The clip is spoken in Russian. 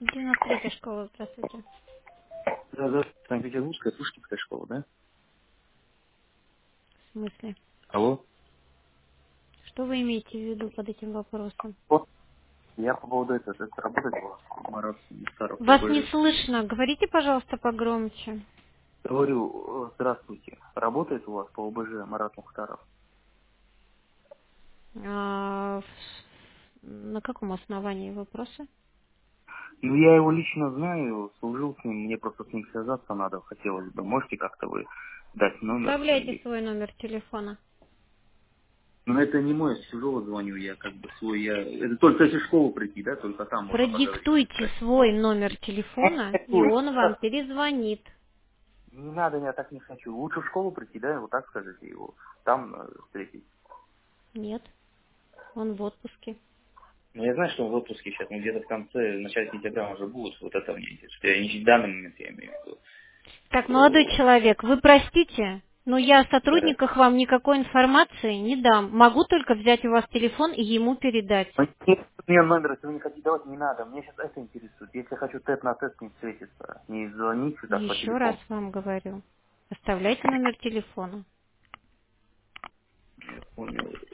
93-я школа, здравствуйте. Да, Санкт-Петербургская, Пушкинская школа, да? В смысле? Алло. Что вы имеете в виду под этим вопросом? Вот, я по поводу этого, это работает у вас, Марат Мухтаров, Вас не ОБЖ. слышно. Говорите, пожалуйста, погромче. Говорю, здравствуйте. Работает у вас по ОБЖ Марат Мухтаров? На каком основании вопросы? Ну, я его лично знаю, служил с ним, мне просто с ним связаться надо, хотелось бы. Можете как-то вы дать номер? Оставляйте Или... свой номер телефона. Ну, это не мой, с чужого звоню я, как бы свой, я... Это только если в школу прийти, да? Только там можно поговорить. Продиктуйте свой номер телефона, и он вам Сейчас перезвонит. не надо, я так не хочу. Лучше в школу прийти, да? Вот так скажите его. Там встретить. Нет, он в отпуске. Ну, я знаю, что он в отпуске сейчас, но где-то в конце, в начале сентября он уже будет. Вот это мне интересует. Я не в данный момент я имею в виду. Так, молодой человек, вы простите, но я о Да. сотрудниках вам никакой информации не дам. Могу только взять у вас телефон и ему передать. Но нет, мне номер, если вы не хотите давать, не надо. Мне сейчас это интересует. Если я хочу тет на тет не встретиться, не звонить сюда по Еще раз телефону. вам говорю. Оставляйте номер телефона. Я понял.